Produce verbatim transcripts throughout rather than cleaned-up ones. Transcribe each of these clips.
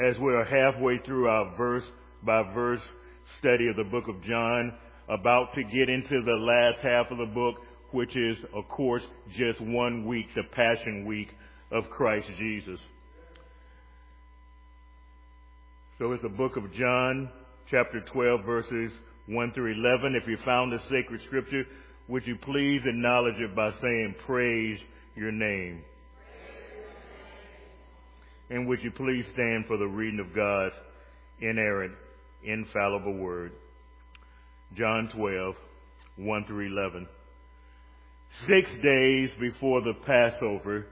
as we are halfway through our verse by verse study of the book of John, about to get into the last half of the book, which is, of course, just one week, the Passion Week of Christ Jesus. So it's the book of John, chapter twelve, verses one through eleven. If you found the sacred scripture, would you please acknowledge it by saying, praise your name. And would you please stand for the reading of God's inerrant, infallible word. John twelve, one through eleven. Six days before the Passover,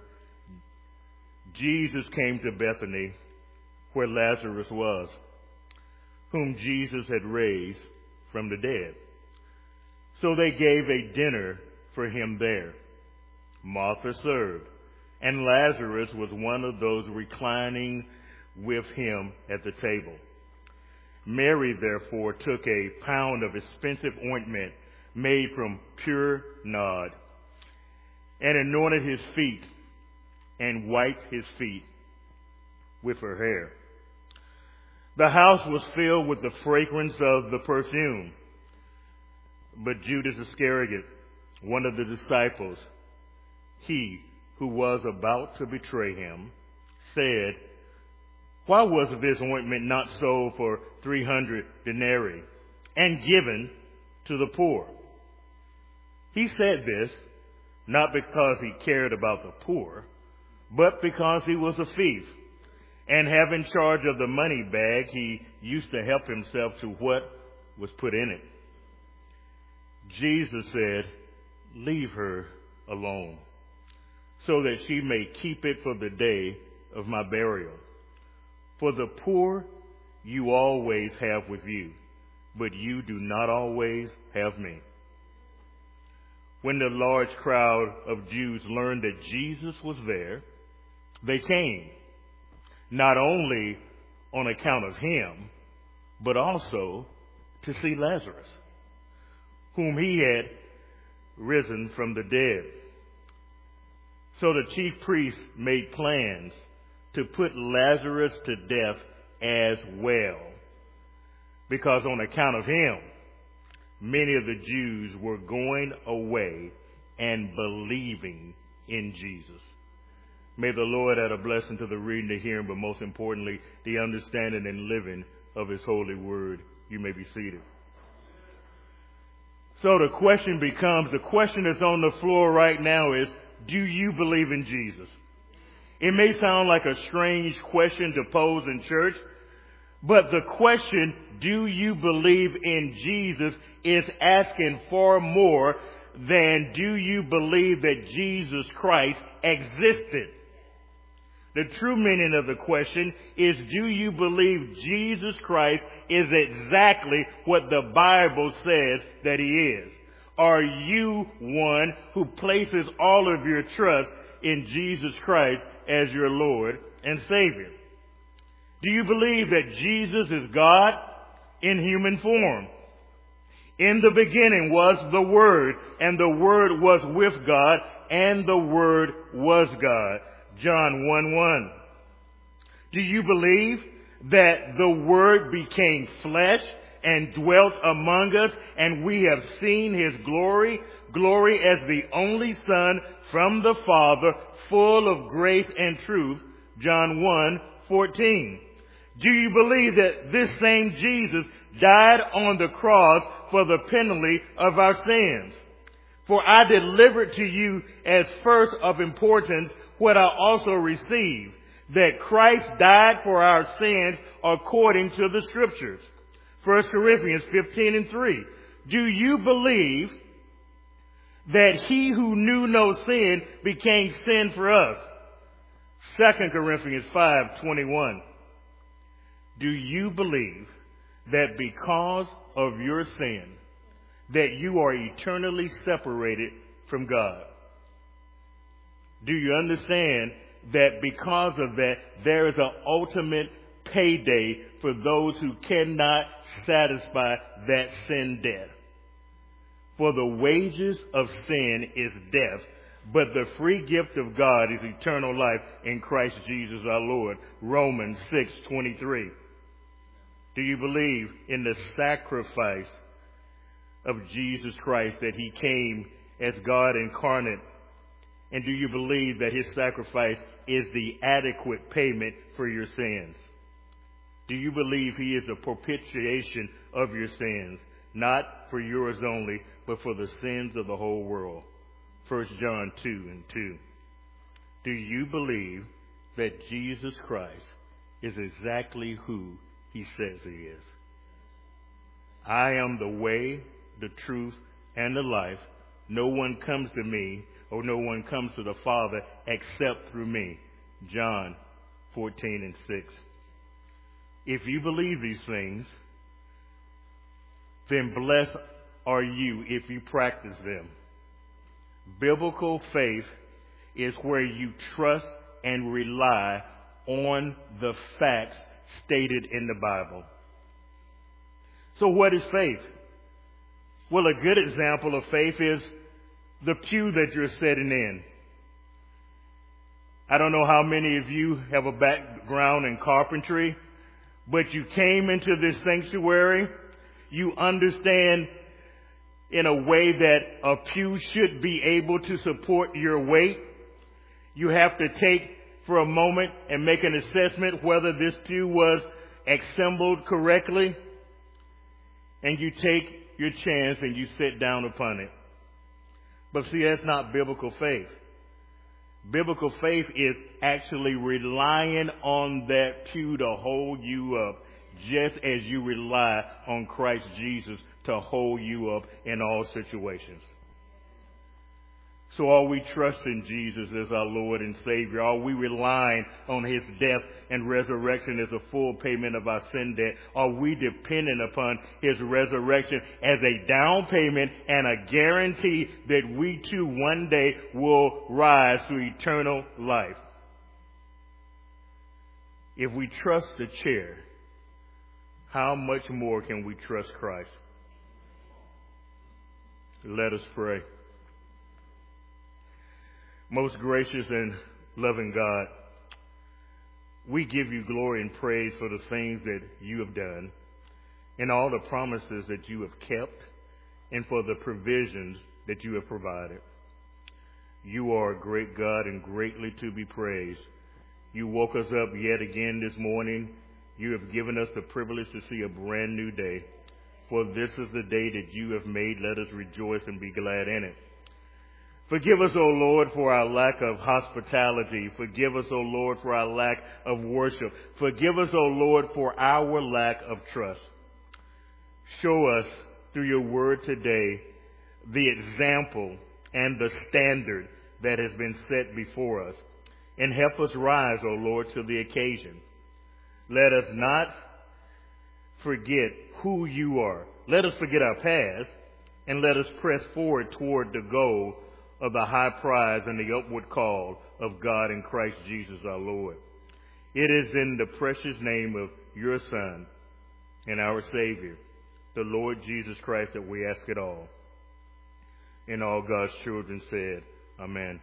Jesus came to Bethany, where Lazarus was, whom Jesus had raised from the dead. So they gave a dinner for him there. Martha served, and Lazarus was one of those reclining with him at the table. Mary, therefore, took a pound of expensive ointment made from pure nard, and anointed his feet, and wiped his feet with her hair. The house was filled with the fragrance of the perfume. But Judas Iscariot, one of the disciples, he who was about to betray him, said, "Why was this ointment not sold for three hundred denarii and given to the poor?" He said this not because he cared about the poor, but because he was a thief, and having charge of the money bag, he used to help himself to what was put in it. Jesus said, "Leave her alone, so that she may keep it for the day of my burial. For the poor you always have with you, but you do not always have me." When the large crowd of Jews learned that Jesus was there, they came, not only on account of him, but also to see Lazarus, whom he had risen from the dead. So the chief priests made plans to put Lazarus to death as well, because on account of him, many of the Jews were going away and believing in Jesus. May the Lord add a blessing to the reading, the hearing, but most importantly, the understanding and living of his holy word. You may be seated. So the question becomes, the question that's on the floor right now is, do you believe in Jesus? It may sound like a strange question to pose in church, but the question, do you believe in Jesus, is asking far more than do you believe that Jesus Christ existed? The true meaning of the question is, do you believe Jesus Christ is exactly what the Bible says that he is? Are you one who places all of your trust in Jesus Christ as your Lord and Savior? Do you believe that Jesus is God in human form? In the beginning was the Word, and the Word was with God, and the Word was God. John one one. Do you believe that the Word became flesh and dwelt among us, and we have seen his glory, glory as the only Son from the Father, full of grace and truth? John one fourteen. Do you believe that this same Jesus died on the cross for the penalty of our sins? For I delivered to you as first of importance what I also received, that Christ died for our sins according to the Scriptures. First Corinthians fifteen and three. Do you believe that he who knew no sin became sin for us? Second Corinthians five twenty-one. Do you believe that because of your sin, that you are eternally separated from God? Do you understand that because of that, there is an ultimate payday for those who cannot satisfy that sin debt? For the wages of sin is death, but the free gift of God is eternal life in Christ Jesus our Lord. Romans six twenty-three. Do you believe in the sacrifice of Jesus Christ, that he came as God incarnate? And do you believe that his sacrifice is the adequate payment for your sins? Do you believe he is a propitiation of your sins, not for yours only, but for the sins of the whole world? First John two and two. Do you believe that Jesus Christ is exactly who he says he is? I am the way, the truth, and the life. No one comes to me, or no one comes to the Father except through me. John fourteen and six. If you believe these things, then blessed are you if you practice them. Biblical faith is where you trust and rely on the facts stated in the Bible. So what is faith? Well, a good example of faith is the pew that you're sitting in. I don't know how many of you have a background in carpentry, but you came into this sanctuary. You understand in a way that a pew should be able to support your weight. You have to take for a moment and make an assessment whether this pew was assembled correctly. And you take your chance and you sit down upon it. But see, that's not biblical faith. Biblical faith is actually relying on that pew to hold you up, just as you rely on Christ Jesus to hold you up in all situations. So are we trusting Jesus as our Lord and Savior? Are we relying on his death and resurrection as a full payment of our sin debt? Are we dependent upon his resurrection as a down payment and a guarantee that we too one day will rise to eternal life? If we trust the chair, how much more can we trust Christ? Let us pray. Most gracious and loving God, we give you glory and praise for the things that you have done and all the promises that you have kept and for the provisions that you have provided. You are a great God and greatly to be praised. You woke us up yet again this morning. You have given us the privilege to see a brand new day. For this is the day that you have made. Let us rejoice and be glad in it. Forgive us, O Lord, for our lack of hospitality. Forgive us, O Lord, for our lack of worship. Forgive us, O Lord, for our lack of trust. Show us through your word today the example and the standard that has been set before us. And help us rise, O Lord, to the occasion. Let us not forget who you are. Let us forget our past and let us press forward toward the goal of the high prize and the upward call of God in Christ Jesus our Lord. It is in the precious name of your Son and our Savior, the Lord Jesus Christ, that we ask it all. And all God's children said, Amen.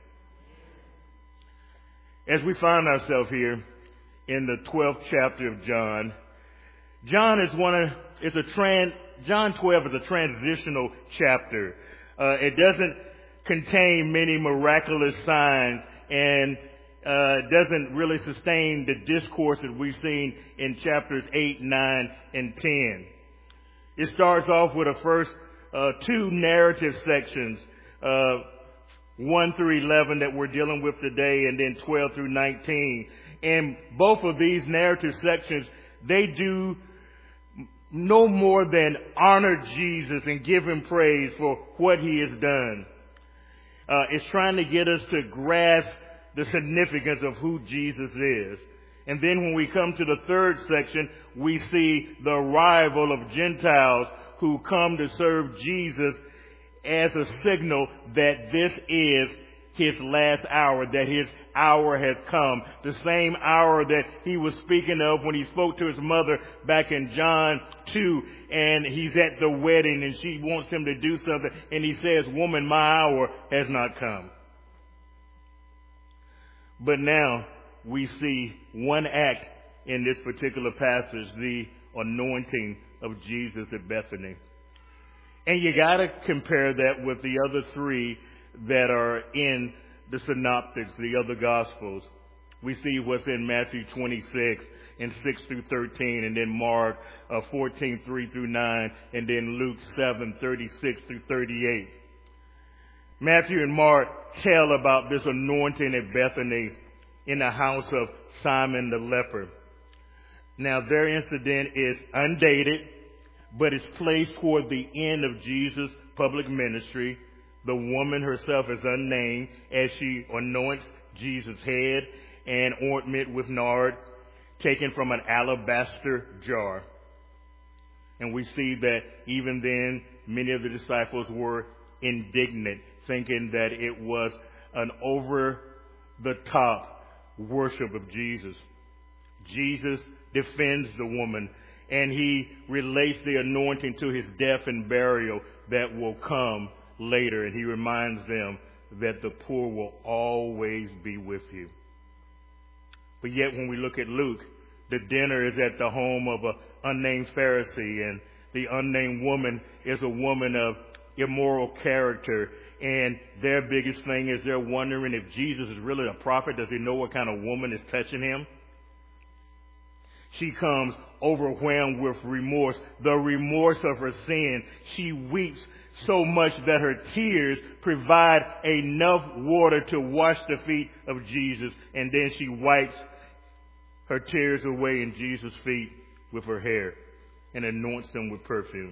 As we find ourselves here in the twelfth chapter of John, John is one of, it's a trans, John twelve is a transitional chapter. Uh, it doesn't contain many miraculous signs and uh, doesn't really sustain the discourse that we've seen in chapters eight, nine, and ten. It starts off with the first uh, two narrative sections, uh, one through eleven that we're dealing with today, and then twelve through nineteen. And both of these narrative sections, they do no more than honor Jesus and give him praise for what he has done. Uh, it's trying to get us to grasp the significance of who Jesus is. And then when we come to the third section, we see the arrival of Gentiles who come to serve Jesus as a signal that this is his last hour, that his hour has come. The same hour that he was speaking of when he spoke to his mother back in John two, and he's at the wedding and she wants him to do something, and he says, "Woman, my hour has not come." But now we see one act in this particular passage, the anointing of Jesus at Bethany. And you got to compare that with the other three that are in the synoptics, the other gospels. We see what's in Matthew twenty-six and six through thirteen, and then Mark uh, fourteen, three through nine, and then Luke seven, thirty-six through thirty-eight. Matthew and Mark tell about this anointing at Bethany in the house of Simon the leper. Now, their incident is undated, but it's placed toward the end of Jesus' public ministry. The woman herself is unnamed as she anoints Jesus' head and ointment with nard taken from an alabaster jar. And we see that even then, many of the disciples were indignant, thinking that it was an over-the-top worship of Jesus. Jesus defends the woman, and he relates the anointing to his death and burial that will come later. And he reminds them that the poor will always be with you. But yet when we look at Luke, the dinner is at the home of an unnamed Pharisee, and the unnamed woman is a woman of immoral character. And their biggest thing is they're wondering if Jesus is really a prophet. Does he know what kind of woman is touching him? She comes overwhelmed with remorse, the remorse of her sin. She weeps so much that her tears provide enough water to wash the feet of Jesus. And then she wipes her tears away in Jesus' feet with her hair and anoints them with perfume.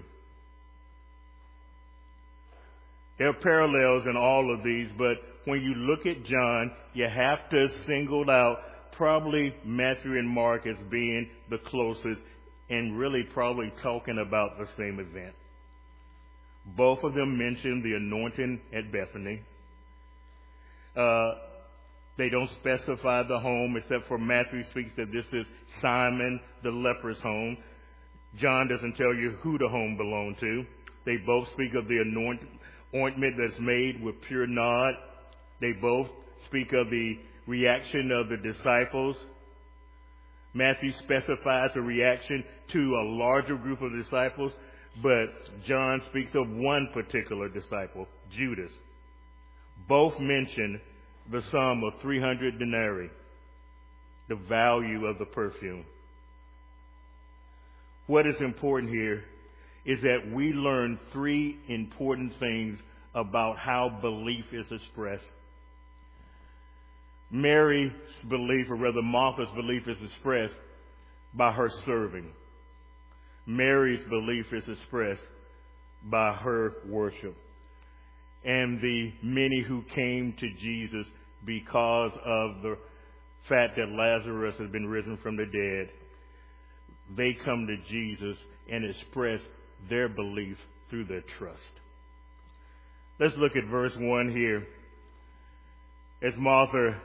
There are parallels in all of these, but when you look at John, you have to single out probably Matthew and Mark as being the closest and really probably talking about the same event. Both of them mention the anointing at Bethany. Uh, they don't specify the home, except for Matthew speaks that this is Simon the leper's home. John doesn't tell you who the home belonged to. They both speak of the anointing ointment that's made with pure nard. They both speak of the reaction of the disciples. Matthew specifies a reaction to a larger group of disciples, but John speaks of one particular disciple, Judas. Both mention the sum of three hundred denarii, the value of the perfume. What is important here is that we learn three important things about how belief is expressed. Mary's belief, or rather Martha's belief, is expressed by her serving. Mary's belief is expressed by her worship. And the many who came to Jesus because of the fact that Lazarus has been risen from the dead, they come to Jesus and express their belief through their trust. Let's look at verse one here. As Martha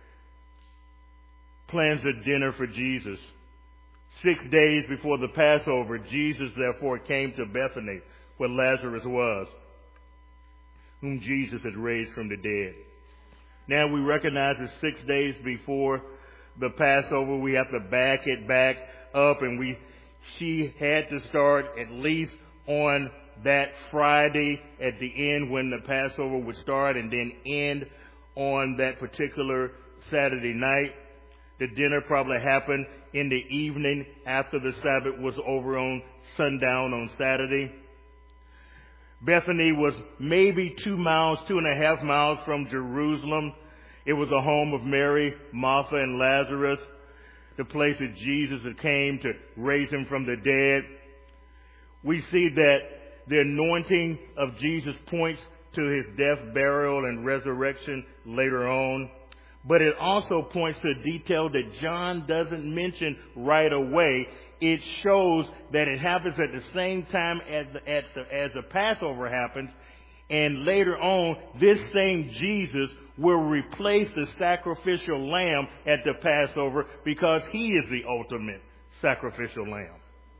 plans a dinner for Jesus, six days before the Passover, Jesus therefore came to Bethany, where Lazarus was, whom Jesus had raised from the dead. Now we recognize that six days before the Passover, we have to back it back up, and we she had to start at least on that Friday at the end when the Passover would start, and then end on that particular Saturday night. The dinner probably happened in the evening after the Sabbath was over on sundown on Saturday. Bethany was maybe two miles, two and a half miles from Jerusalem. It was the home of Mary, Martha, and Lazarus, the place that Jesus had came to raise him from the dead. We see that the anointing of Jesus points to his death, burial, and resurrection later on. But it also points to a detail that John doesn't mention right away. It shows that it happens at the same time as the, as the, as the Passover happens. And later on, this same Jesus will replace the sacrificial lamb at the Passover, because he is the ultimate sacrificial lamb.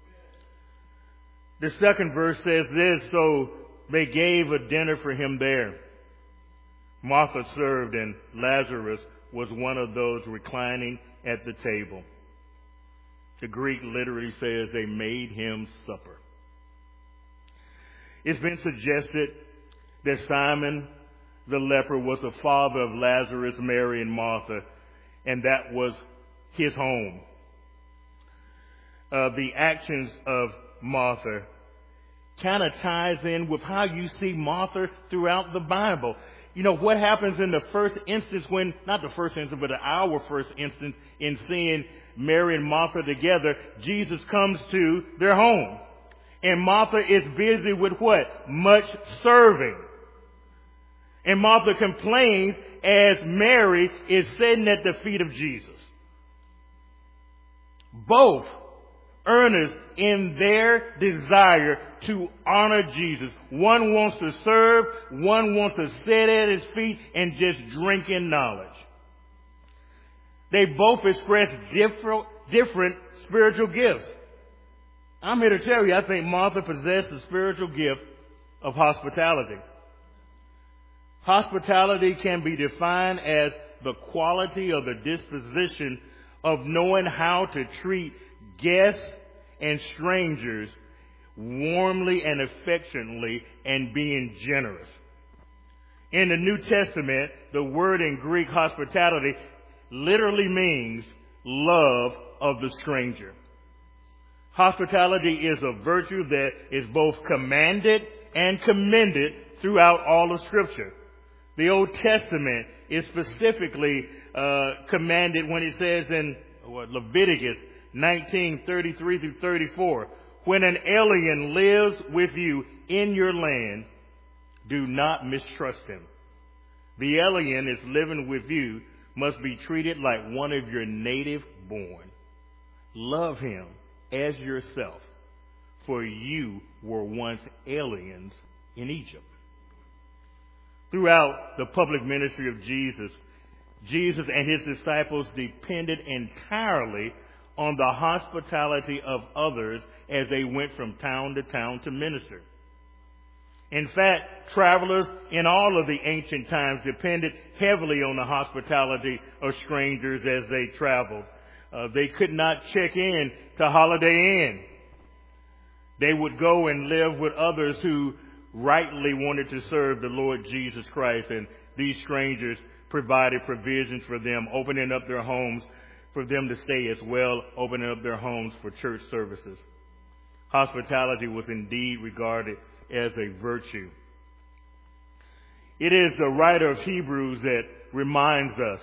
The second verse says this: so they gave a dinner for him there. Martha served, and Lazarus was one of those reclining at the table. The Greek literally says they made him supper. It's been suggested that Simon the leper was the father of Lazarus, Mary, and Martha, and that was his home. Uh, the actions of Martha kind of ties in with how you see Martha throughout the Bible. You know, what happens in the first instance when, not the first instance, but our first instance in seeing Mary and Martha together, Jesus comes to their home. And Martha is busy with what? Much serving. And Martha complains as Mary is sitting at the feet of Jesus. Both earnest in their desire to honor Jesus. One wants to serve, one wants to sit at his feet and just drink in knowledge. They both express different, different spiritual gifts. I'm here to tell you, I think Martha possessed the spiritual gift of hospitality. Hospitality can be defined as the quality or the disposition of knowing how to treat guests and strangers warmly and affectionately and being generous. In the New Testament, the word in Greek hospitality literally means love of the stranger. Hospitality is a virtue that is both commanded and commended throughout all of Scripture. The Old Testament is specifically uh, commanded when it says in what, Leviticus nineteen thirty-three through thirty-four, when an alien lives with you in your land, do not mistrust him. The alien is living with you must be treated like one of your native born. Love him as yourself, for you were once aliens in Egypt. Throughout the public ministry of Jesus, Jesus and his disciples depended entirely on the hospitality of others as they went from town to town to minister. In fact, travelers in all of the ancient times depended heavily on the hospitality of strangers as they traveled. Uh, they could not check in to Holiday Inn. They would go and live with others who rightly wanted to serve the Lord Jesus Christ, and these strangers provided provisions for them, opening up their homes for them to stay as well, opening up their homes for church services. Hospitality was indeed regarded as a virtue. It is the writer of Hebrews that reminds us,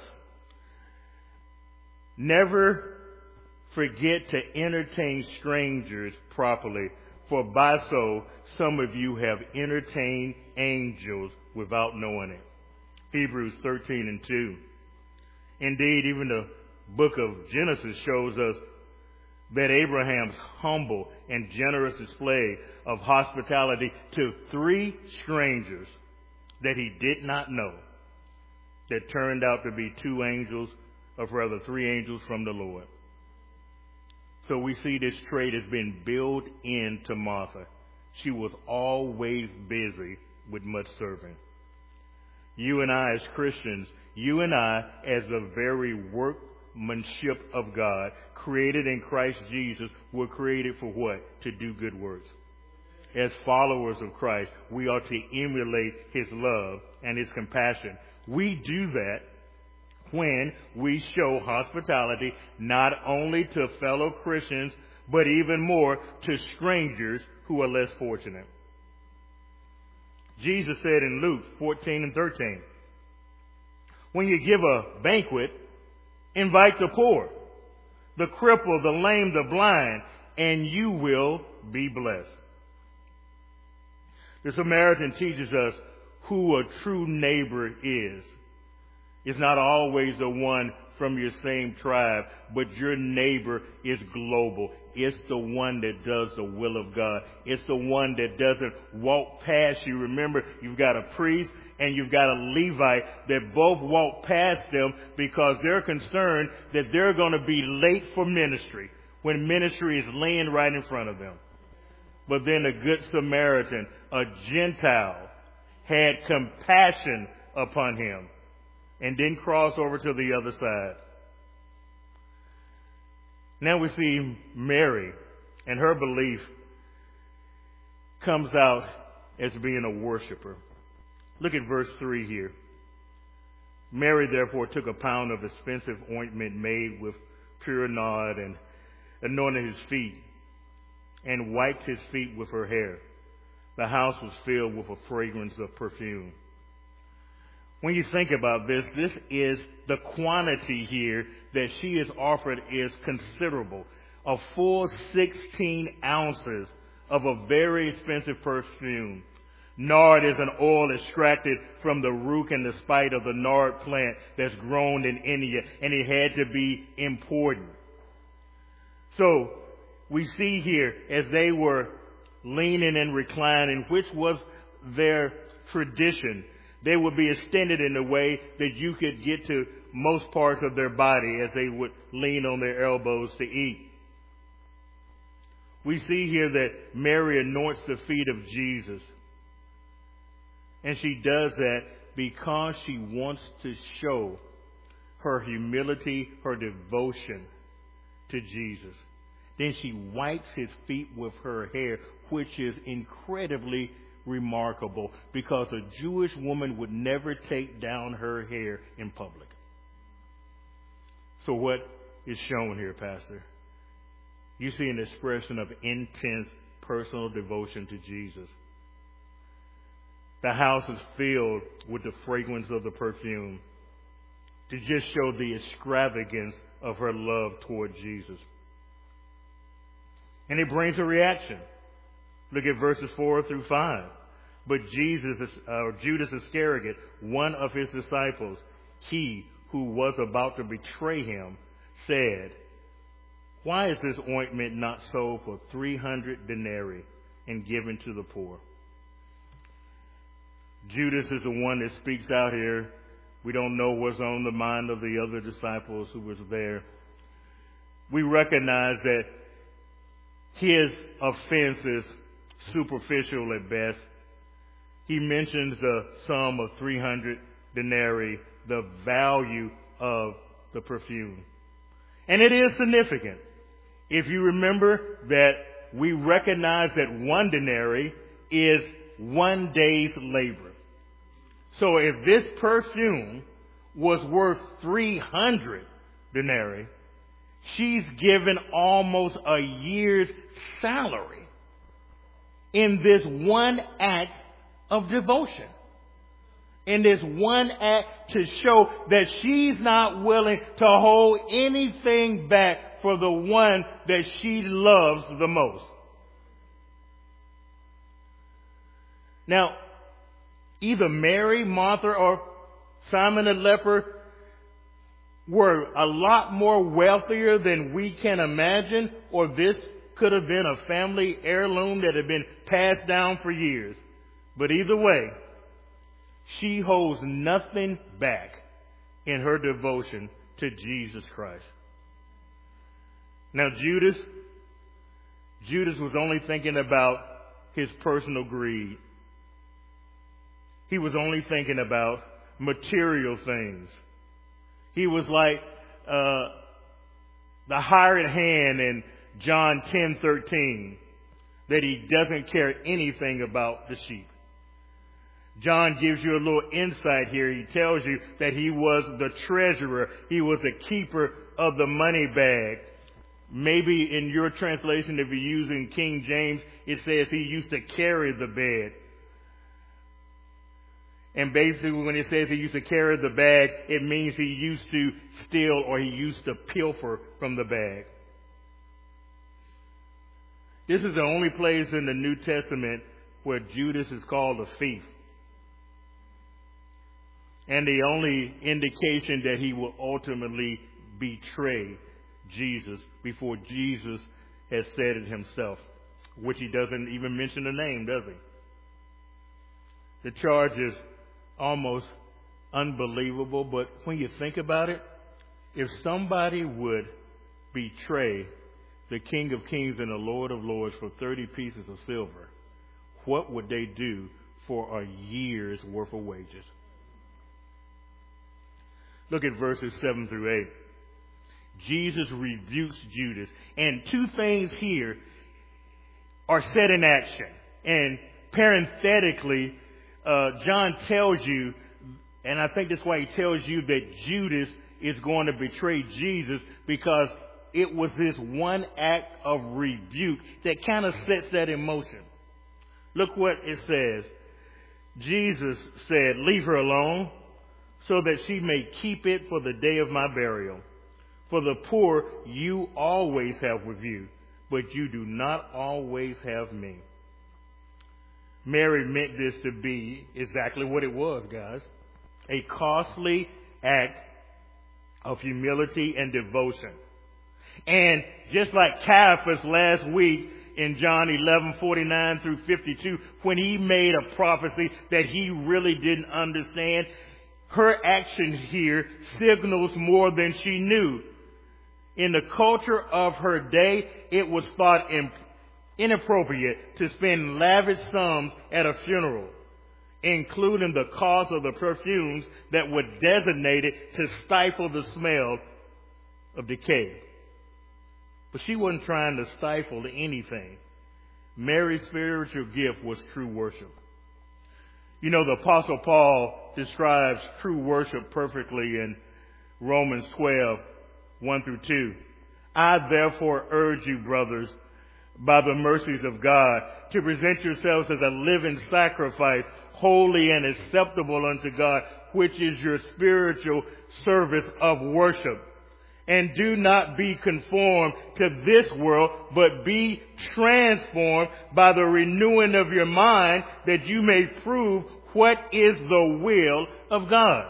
never forget to entertain strangers properly, for by so some of you have entertained angels without knowing it. Hebrews thirteen and two. Indeed, even the book of Genesis shows us that Abraham's humble and generous display of hospitality to three strangers that he did not know, that turned out to be two angels, or rather three angels from the Lord. So we see this trait has been built into Martha. She was always busy with much serving. You and I as Christians, you and I as the very workmanship of God, created in Christ Jesus, were created for what? To do good works. As followers of Christ, we are to emulate his love and his compassion. We do that when we show hospitality not only to fellow Christians, but even more to strangers who are less fortunate. Jesus said in Luke fourteen and thirteen, when you give a banquet, invite the poor, the crippled, the lame, the blind, and you will be blessed. The Samaritan teaches us who a true neighbor is. It's not always the one from your same tribe, but your neighbor is global. It's the one that does the will of God. It's the one that doesn't walk past you. Remember, you've got a priest and you've got a Levite that both walk past them because they're concerned that they're going to be late for ministry when ministry is laying right in front of them. But then the Good Samaritan, a Gentile, had compassion upon him. and then cross over to the other side. Now we see Mary, and her belief comes out as being a worshiper. Look at verse three here. Mary therefore took a pound of expensive ointment made with pure nard and anointed his feet and wiped his feet with her hair. The house was filled with a fragrance of perfume. When you think about this, this is the quantity here that she is offered is considerable. A full sixteen ounces of a very expensive perfume. Nard is an oil extracted from the root and the spike of the nard plant that's grown in India, and it had to be imported. So we see here as they were leaning and reclining, which was their tradition, they would be extended in a way that you could get to most parts of their body as they would lean on their elbows to eat. We see here that Mary anoints the feet of Jesus. And she does that because she wants to show her humility, her devotion to Jesus. Then she wipes his feet with her hair, which is incredibly remarkable because a Jewish woman would never take down her hair in public. So what is shown here, Pastor? You see an expression of intense personal devotion to Jesus. The house is filled with the fragrance of the perfume to just show the extravagance of her love toward Jesus. And it brings a reaction. Look at verses four through five. But Jesus, uh, Judas Iscariot, one of his disciples, he who was about to betray him, said, "Why is this ointment not sold for three hundred denarii and given to the poor?" Judas is the one that speaks out here. We don't know what's on the mind of the other disciples who was there. We recognize that his offense is superficial at best. He mentions the sum of three hundred denarii, the value of the perfume. And it is significant. If you remember that we recognize that one denarii is one day's labor. So if this perfume was worth three hundred denarii, she's given almost a year's salary in this one act of devotion. In this one act to show that she's not willing to hold anything back for the one that she loves the most. Now, either Mary, Martha, or Simon the leper were a lot more wealthier than we can imagine, or this could have been a family heirloom that had been passed down for years. But either way, she holds nothing back in her devotion to Jesus Christ. Now Judas, Judas was only thinking about his personal greed. He was only thinking about material things. He was like uh, the hired hand in John ten thirteen, that he doesn't care anything about the sheep. John gives you a little insight here. He tells you that he was the treasurer. He was the keeper of the money bag. Maybe in your translation, if you're using King James, it says he used to carry the bed. And basically when it says he used to carry the bag, it means he used to steal or he used to pilfer from the bag. This is the only place in the New Testament where Judas is called a thief. And the only indication that he will ultimately betray Jesus before Jesus has said it himself, which he doesn't even mention the name, does he? The charge is almost unbelievable, but when you think about it, if somebody would betray the King of Kings and the Lord of Lords for thirty pieces of silver, what would they do for a year's worth of wages? Look at verses seven through eight. Jesus rebukes Judas. And two things here are set in action. And parenthetically, uh, John tells you, and I think that's why he tells you that Judas is going to betray Jesus, because it was this one act of rebuke that kind of sets that in motion. Look what it says. Jesus said, "Leave her alone, so that she may keep it for the day of my burial. For the poor you always have with you, but you do not always have me." Mary meant this to be exactly what it was, guys. A costly act of humility and devotion. And just like Caiaphas last week in John eleven forty-nine through fifty-two, when he made a prophecy that he really didn't understand, her action here signals more than she knew. In the culture of her day, it was thought inappropriate to spend lavish sums at a funeral, including the cost of the perfumes that were designated to stifle the smell of decay. But she wasn't trying to stifle anything. Mary's spiritual gift was true worship. You know, the Apostle Paul describes true worship perfectly in Romans twelve, one through two. "I therefore urge you, brothers, by the mercies of God, to present yourselves as a living sacrifice, holy and acceptable unto God, which is your spiritual service of worship. And do not be conformed to this world, but be transformed by the renewing of your mind, that you may prove what is the will of God,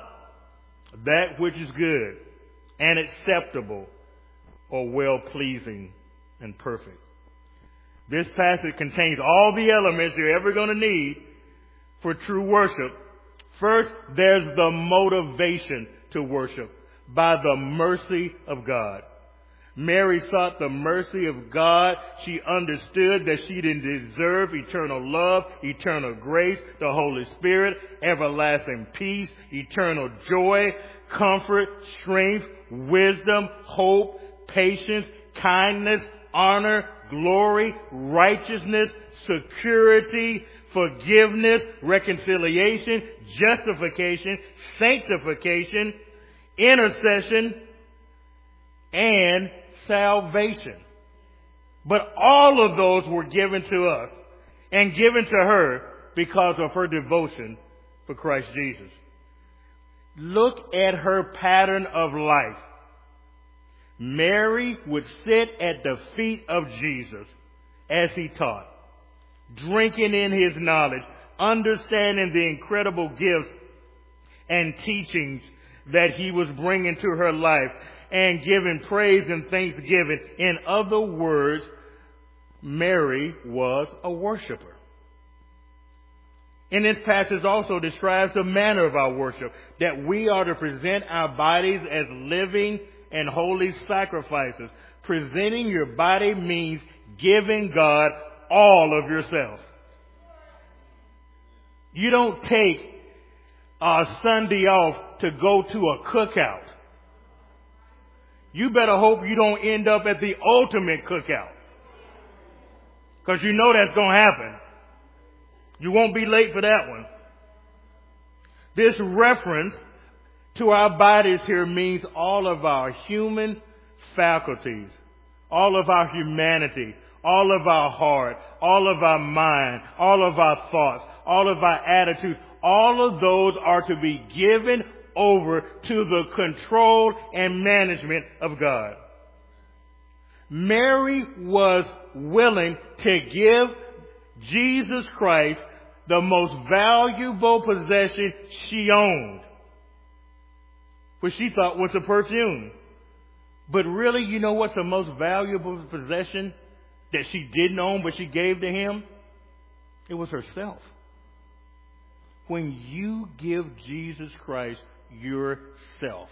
that which is good and acceptable or well-pleasing and perfect." This passage contains all the elements you're ever going to need for true worship. First, there's the motivation to worship, by the mercy of God. Mary sought the mercy of God. She understood that she didn't deserve eternal love, eternal grace, the Holy Spirit, everlasting peace, eternal joy, comfort, strength, wisdom, hope, patience, kindness, honor, glory, righteousness, security, forgiveness, reconciliation, justification, sanctification, intercession, and salvation. But all of those were given to us and given to her because of her devotion for Christ Jesus. Look at her pattern of life. Mary would sit at the feet of Jesus as he taught, drinking in his knowledge, understanding the incredible gifts and teachings that he was bringing to her life, and giving praise and thanksgiving. In other words, Mary was a worshiper. And this passage also describes the manner of our worship, that we are to present our bodies as living and holy sacrifices. Presenting your body means giving God all of yourself. You don't take a Sunday off to go to a cookout. You better hope you don't end up at the ultimate cookout, because you know that's going to happen. You won't be late for that one. This reference to our bodies here means all of our human faculties, all of our humanity, all of our heart, all of our mind, all of our thoughts, all of our attitudes. All of those are to be given over to the control and management of God. Mary was willing to give Jesus Christ the most valuable possession she owned, which she thought was a perfume. But really, you know what's the most valuable possession that she didn't own but she gave to him? It was herself. When you give Jesus Christ yourself,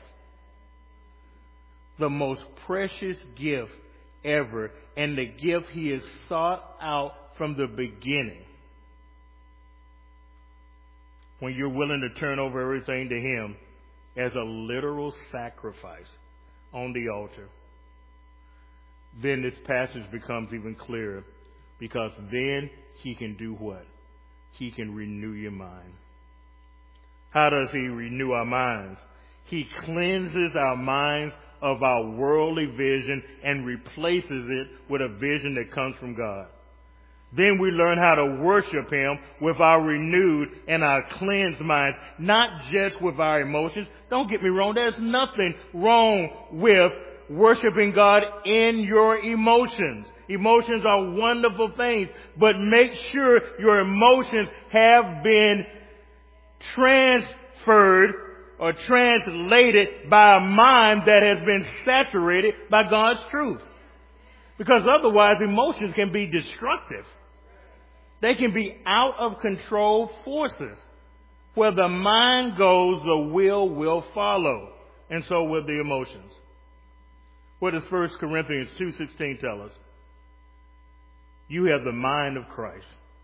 the most precious gift ever, and the gift he has sought out from the beginning, when you're willing to turn over everything to him, as a literal sacrifice on the altar, then this passage becomes even clearer, because then he can do what? He can renew your mind. How does he renew our minds? He cleanses our minds of our worldly vision and replaces it with a vision that comes from God. Then we learn how to worship him with our renewed and our cleansed minds, not just with our emotions. Don't get me wrong. There's nothing wrong with worshiping God in your emotions. Emotions are wonderful things, but make sure your emotions have been transferred or translated by a mind that has been saturated by God's truth. Because otherwise, emotions can be destructive. They can be out of control forces. Where the mind goes, the will will follow. And so will the emotions. What does First Corinthians two sixteen tell us? You have the mind of Christ,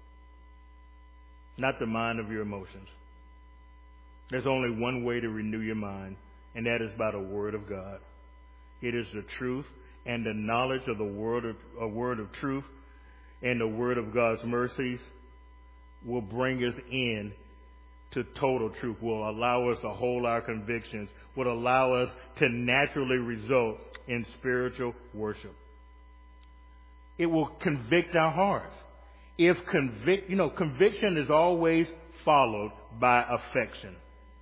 not the mind of your emotions. There's only one way to renew your mind, and that is by the Word of God. It is the truth, and the knowledge of the word of, a word of truth and the word of God's mercies will bring us in to total truth, will allow us to hold our convictions, will allow us to naturally result in spiritual worship. It will convict our hearts. If convict, you know, conviction is always followed by affection.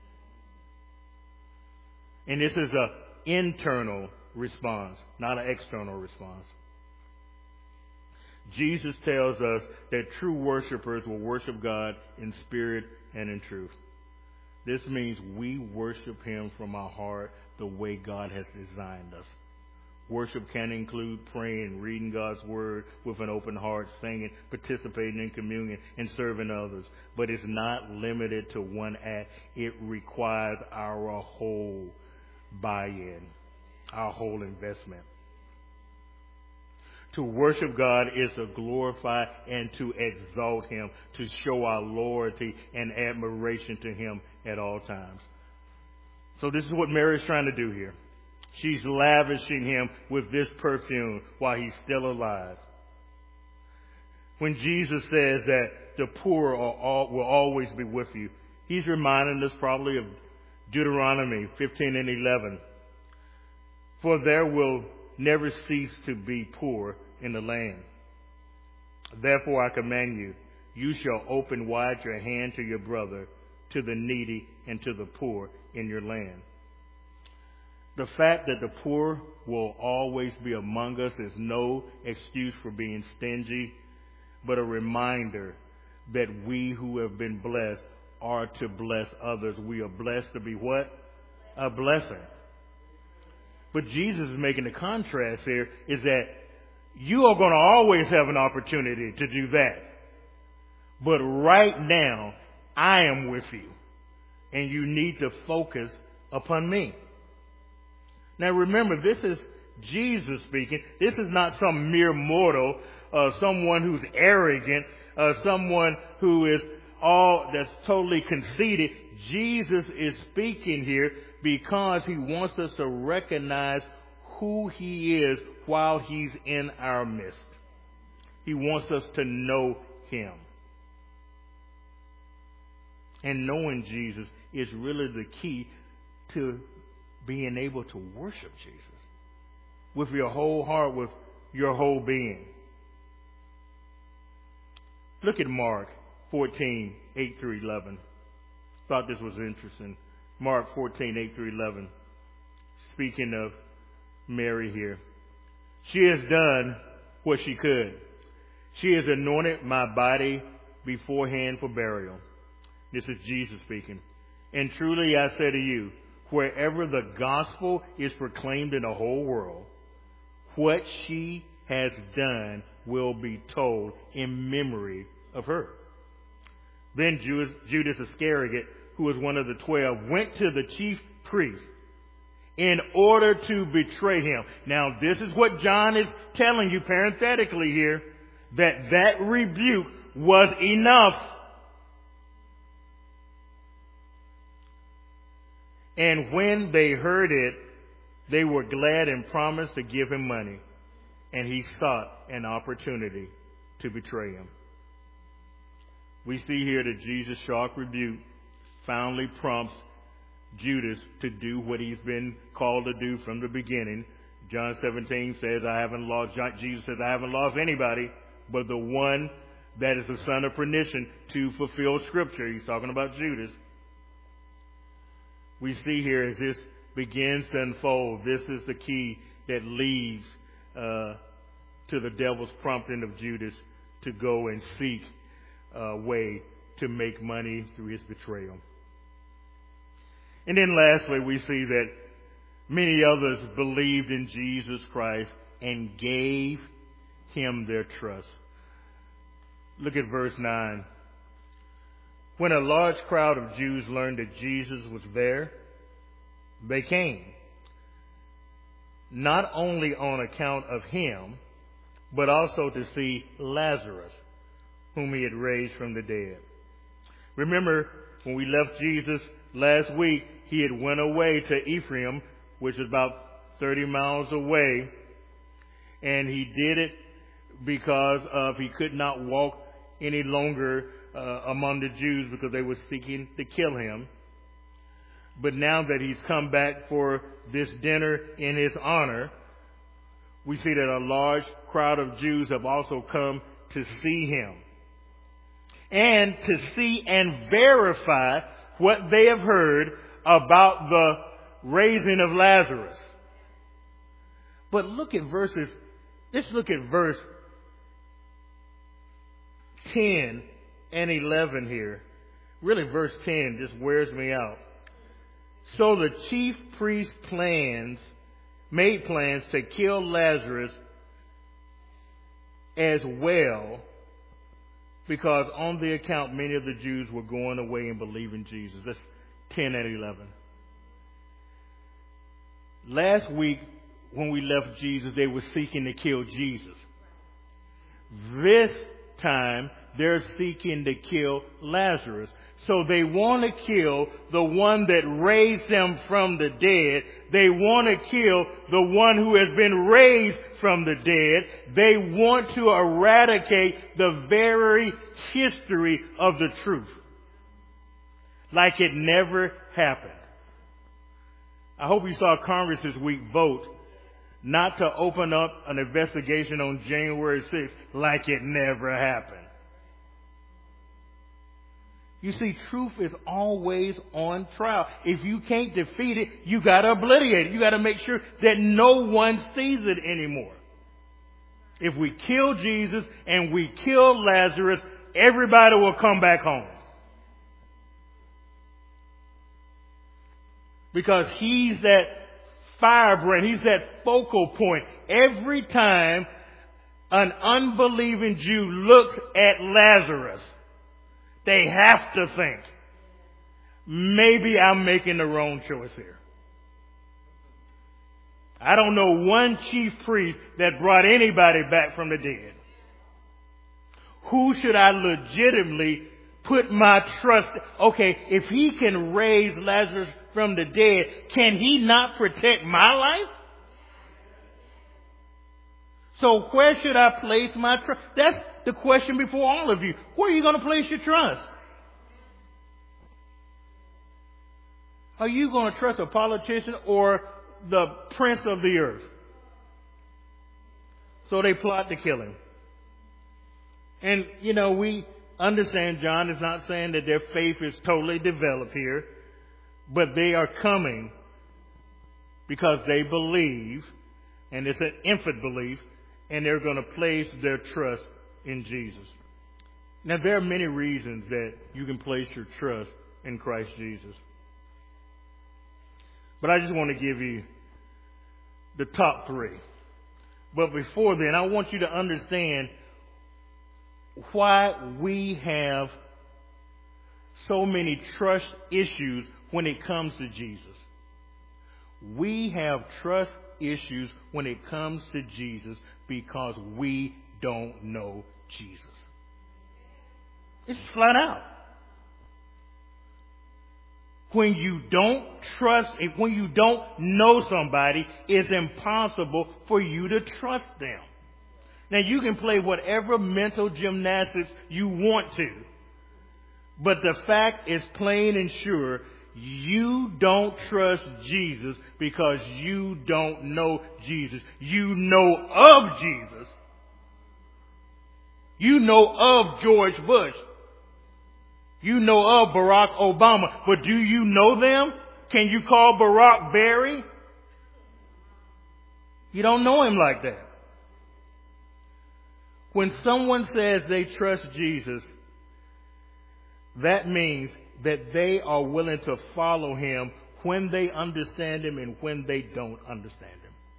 And this is an internal response, not an external response. Jesus tells us that true worshipers will worship God in spirit and in truth. This means we worship him from our heart the way God has designed us. Worship can include praying, reading God's word with an open heart, singing, participating in communion, and serving others. But it's not limited to one act. It requires our whole buy-in, our whole investment. To worship God is to glorify and to exalt him, to show our loyalty and admiration to him at all times. So this is what Mary is trying to do here. She's lavishing him with this perfume while he's still alive. When Jesus says that the poor are all, will always be with you, he's reminding us probably of Deuteronomy fifteen and eleven. For there will never cease to be poor in the land. Therefore I command you, you shall open wide your hand to your brother, to the needy, and to the poor in your land. The fact that the poor will always be among us is no excuse for being stingy, but a reminder that we who have been blessed are to bless others. We are blessed to be what? A blessing. But Jesus is making the contrast here is that you are going to always have an opportunity to do that. But right now, I am with you. And you need to focus upon me. Now remember, this is Jesus speaking. This is not some mere mortal, uh, someone who's arrogant, uh, someone who is all that's totally conceited. Jesus is speaking here because he wants us to recognize who he is while he's in our midst. He wants us to know him. And knowing Jesus is really the key to being able to worship Jesus with your whole heart, with your whole being. Look at Mark fourteen, eight through eleven. Thought this was interesting. Mark fourteen, eight through eleven. Speaking of Mary here. She has done what she could. She has anointed my body beforehand for burial. This is Jesus speaking. And truly I say to you, wherever the gospel is proclaimed in the whole world, what she has done will be told in memory of her. Then Judas Iscariot, who was one of the twelve, went to the chief priest in order to betray him. Now, this is what John is telling you parenthetically here, that that rebuke was enough. And when they heard it, they were glad and promised to give him money. And he sought an opportunity to betray him. We see here that Jesus' sharp rebuke finally prompts Judas to do what he's been called to do from the beginning. John seventeen says, I haven't lost, Jesus says, I haven't lost anybody but the one that is the son of perdition to fulfill Scripture. He's talking about Judas. We see here as this begins to unfold, this is the key that leads uh, to the devil's prompting of Judas to go and seek a way to make money through his betrayal. And then lastly, we see that many others believed in Jesus Christ and gave him their trust. Look at verse nine. When a large crowd of Jews learned that Jesus was there, they came, not only on account of him, but also to see Lazarus, whom he had raised from the dead. Remember, when we left Jesus last week, he had went away to Ephraim, which is about thirty miles away, and he did it because of he could not walk any longer uh, among the Jews because they were seeking to kill him. But now that he's come back for this dinner in his honor, we see that a large crowd of Jews have also come to see him and to see and verify what they have heard about the raising of Lazarus. But look at verses, let's look at verse ten and eleven here. Really, verse ten just wears me out. So the chief priest plans, made plans to kill Lazarus as well, because on the account many of the Jews were going away and believing Jesus. That's ten and eleven. Last week, when we left Jesus, they were seeking to kill Jesus. This time, they're seeking to kill Lazarus. So they want to kill the one that raised him from the dead. They want to kill the one who has been raised from the dead. They want to eradicate the very history of the truth, like it never happened. I hope you saw Congress this week vote not to open up an investigation on January sixth like it never happened. You see, truth is always on trial. If you can't defeat it, you got to obliterate it. You got to make sure that no one sees it anymore. If we kill Jesus and we kill Lazarus, everybody will come back home. Because he's that firebrand, he's that focal point. Every time an unbelieving Jew looks at Lazarus, they have to think, maybe I'm making the wrong choice here. I don't know one chief priest that brought anybody back from the dead. Who should I legitimately put my trust? Okay, if he can raise Lazarus from the dead, can he not protect my life? So where should I place my trust? That's the question before all of you. Where are you going to place your trust? Are you going to trust a politician or the prince of the earth? So they plot to kill him. And, you know, we understand John is not saying that their faith is totally developed here, but they are coming because they believe, and it's an infant belief, and they're going to place their trust in Jesus. Now, there are many reasons that you can place your trust in Christ Jesus. But I just want to give you the top three. But before then, I want you to understand why we have so many trust issues when it comes to Jesus. We have trust issues when it comes to Jesus because we don't know Jesus. It's flat out. When you don't trust, when you don't know somebody, it's impossible for you to trust them. Now, you can play whatever mental gymnastics you want to, but the fact is plain and sure, you don't trust Jesus because you don't know Jesus. You know of Jesus. You know of George Bush. You know of Barack Obama, but do you know them? Can you call Barack Barry? You don't know him like that. When someone says they trust Jesus, that means that they are willing to follow him when they understand him and when they don't understand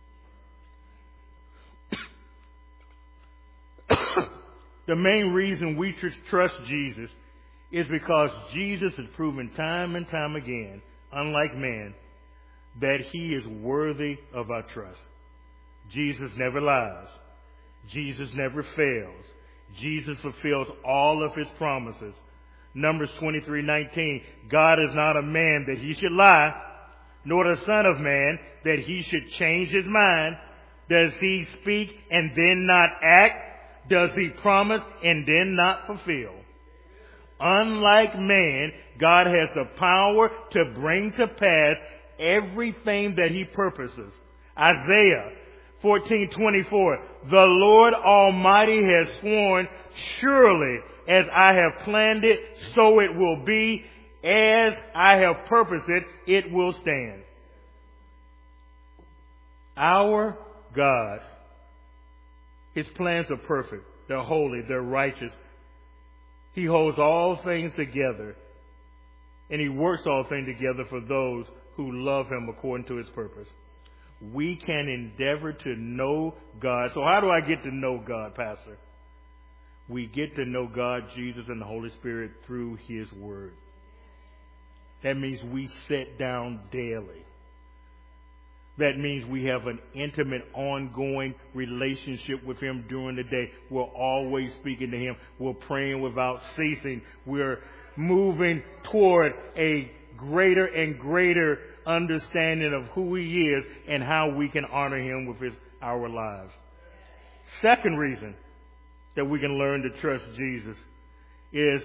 him. The main reason we tr- trust Jesus is because Jesus has proven time and time again, unlike man, that he is worthy of our trust. Jesus never lies. Jesus never fails. Jesus fulfills all of his promises. Numbers twenty-three nineteen, God is not a man that he should lie, nor the son of man that he should change his mind. Does he speak and then not act? Does he promise and then not fulfill? Unlike man, God has the power to bring to pass everything that he purposes. Isaiah fourteen twenty-four, the Lord Almighty has sworn, surely as I have planned it, so it will be. As I have purposed it, it will stand. Our God, his plans are perfect. They're holy. They're righteous. He holds all things together, and he works all things together for those who love him according to his purpose. We can endeavor to know God. So how do I get to know God, Pastor? We get to know God, Jesus, and the Holy Spirit through his word. That means we sit down daily. That means we have an intimate, ongoing relationship with him during the day. We're always speaking to him. We're praying without ceasing. We're moving toward a greater and greater understanding of who he is and how we can honor him with his, our lives. Second reason that we can learn to trust Jesus is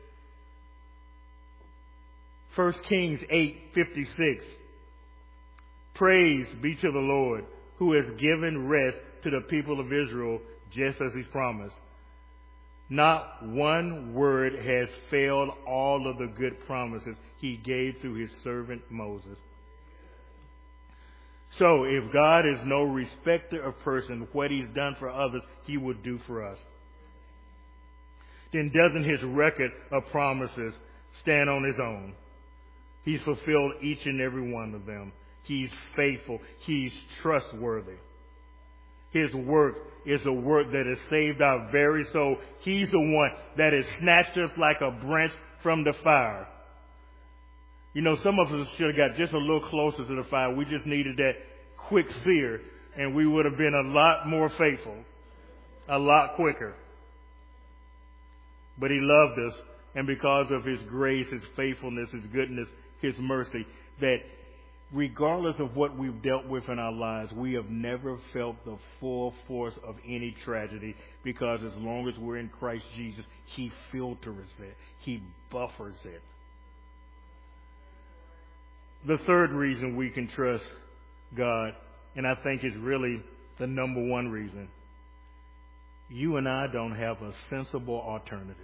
First Kings eight fifty-six. Praise be to the Lord, who has given rest to the people of Israel, just as he promised. Not one word has failed all of the good promises he gave through his servant Moses. So, if God is no respecter of person, what he's done for others, he will do for us. Then doesn't his record of promises stand on his own? He's fulfilled each and every one of them. He's faithful. He's trustworthy. His work is a work that has saved our very soul. He's the one that has snatched us like a branch from the fire. You know, some of us should have got just a little closer to the fire. We just needed that quick sear, and we would have been a lot more faithful, a lot quicker. But he loved us, and because of his grace, his faithfulness, his goodness, his mercy, that regardless of what we've dealt with in our lives, we have never felt the full force of any tragedy, because as long as we're in Christ Jesus, he filters it. He buffers it. The third reason we can trust God, and I think is really the number one reason, you and I don't have a sensible alternative.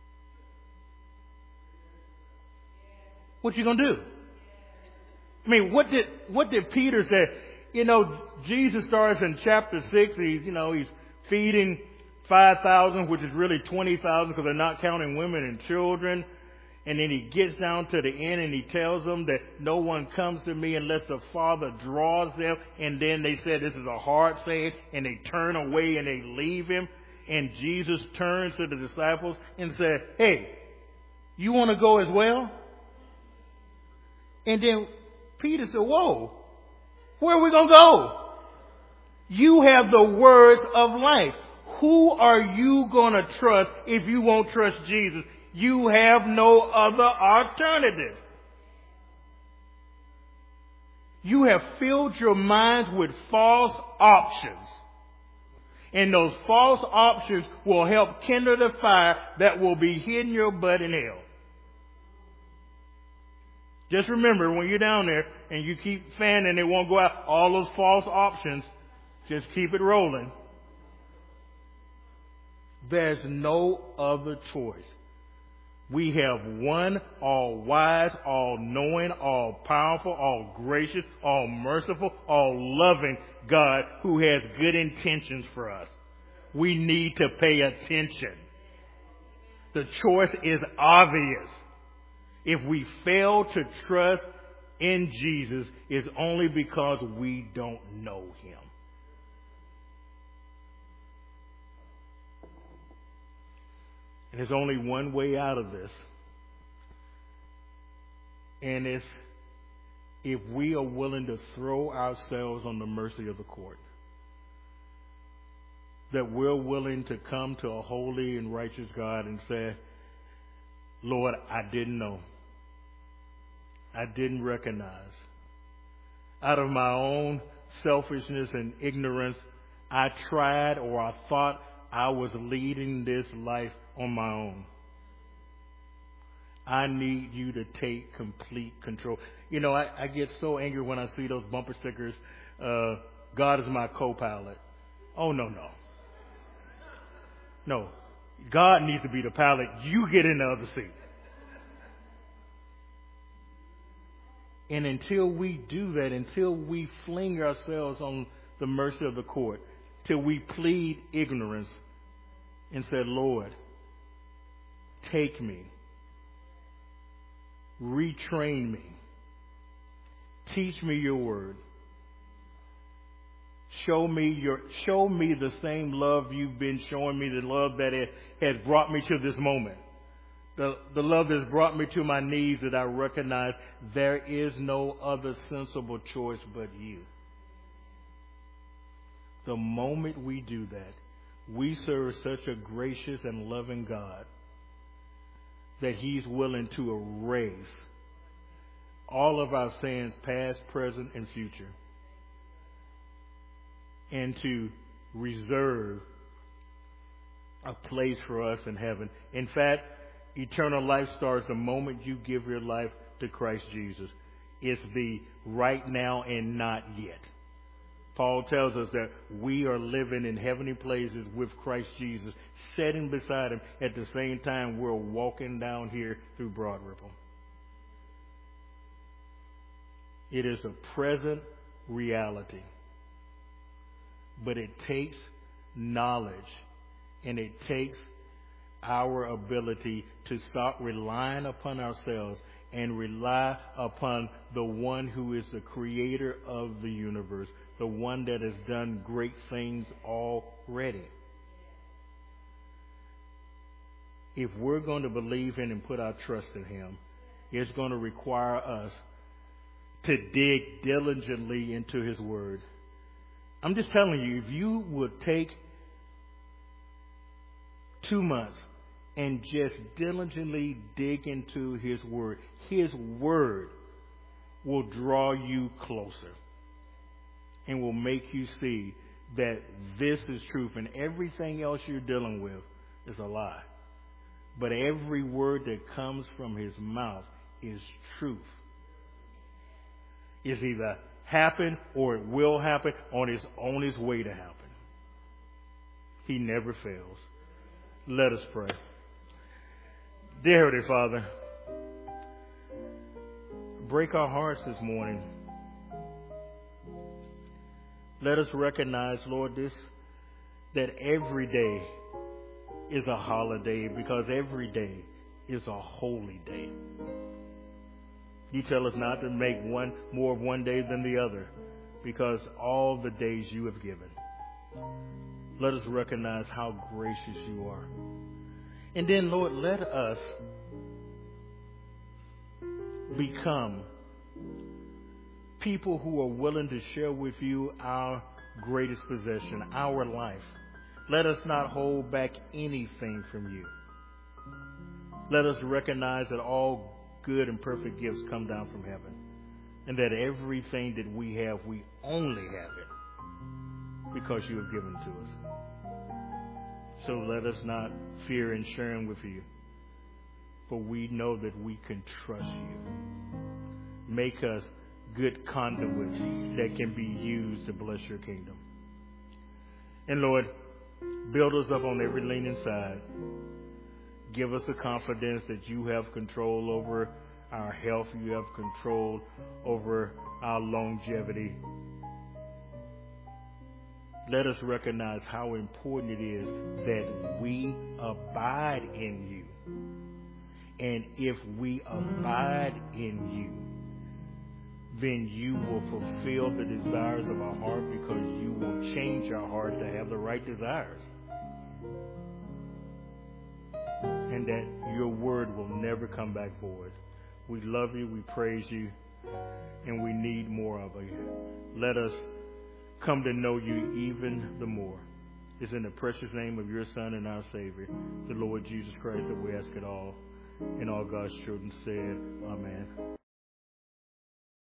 What you gonna do? I mean, what did what did Peter say? You know, Jesus starts in chapter six. He's you know he's feeding five thousand, which is really twenty thousand because they're not counting women and children. And then he gets down to the end and he tells them that no one comes to me unless the Father draws them. And then they said this is a hard saying, and they turn away and they leave him. And Jesus turns to the disciples and said, "Hey, you want to go as well?" And then Peter said, "Whoa, where are we going to go? You have the words of life. Who are you going to trust if you won't trust Jesus? You have no other alternative." You have filled your minds with false options. And those false options will help kindle the fire that will be hitting your butt in hell. Just remember, when you're down there and you keep fanning, it won't go out. All those false options, just keep it rolling. There's no other choice. We have one all-wise, all-knowing, all-powerful, all-gracious, all-merciful, all-loving God who has good intentions for us. We need to pay attention. The choice is obvious. If we fail to trust in Jesus, it's only because we don't know Him. And there's only one way out of this. And it's if we are willing to throw ourselves on the mercy of the court. That we're willing to come to a holy and righteous God and say, Lord, I didn't know. I didn't recognize. Out of my own selfishness and ignorance, I tried or I thought I was leading this life on my own. I need you to take complete control. You know, I, I get so angry when I see those bumper stickers, uh, God is my co-pilot. Oh, no, no. No. God needs to be the pilot. You get in the other seat. And until we do that, until we fling ourselves on the mercy of the court, till we plead ignorance and say, Lord, take me, retrain me, teach me your word, show me your, show me the same love you've been showing me, the love that it has brought me to this moment. The, the love that's brought me to my knees, that I recognize there is no other sensible choice but you. The moment we do that, we serve such a gracious and loving God that He's willing to erase all of our sins, past, present, and future, and to reserve a place for us in heaven. In fact, eternal life starts the moment you give your life to Christ Jesus. It's the right now and not yet. Paul tells us that we are living in heavenly places with Christ Jesus, sitting beside Him at the same time we're walking down here through Broad Ripple. It is a present reality, but it takes knowledge and it takes our ability to stop relying upon ourselves and rely upon the one who is the creator of the universe, the one that has done great things already. If we're going to believe in and put our trust in Him, it's going to require us to dig diligently into His Word. I'm just telling you, if you would take two months and just diligently dig into His Word, His Word will draw you closer and will make you see that this is truth and everything else you're dealing with is a lie. But every word that comes from His mouth is truth. It's either happen or it will happen or it's on its way to happen. He never fails. Let us pray. Dear Heavenly Father, break our hearts this morning. Let us recognize, Lord, this, that every day is a holiday because every day is a holy day. You tell us not to make one more of one day than the other because all the days you have given. Let us recognize how gracious you are. And then, Lord, let us become people who are willing to share with you our greatest possession, our life. Let us not hold back anything from you. Let us recognize that all good and perfect gifts come down from heaven. And that everything that we have, we only have it because you have given to us. So let us not fear in sharing with you, for we know that we can trust you. Make us good conduits that can be used to bless your kingdom. And Lord, build us up on every leaning side. Give us the confidence that you have control over our health. You have control over our longevity. Let us recognize how important it is that we abide in you. And if we abide in you, then you will fulfill the desires of our heart, because you will change our heart to have the right desires. And that your word will never come back void. We love you, we praise you, and we need more of you. Let us come to know you even the more. It's in the precious name of your Son and our Savior, the Lord Jesus Christ, that we ask it all. And all God's children said, amen.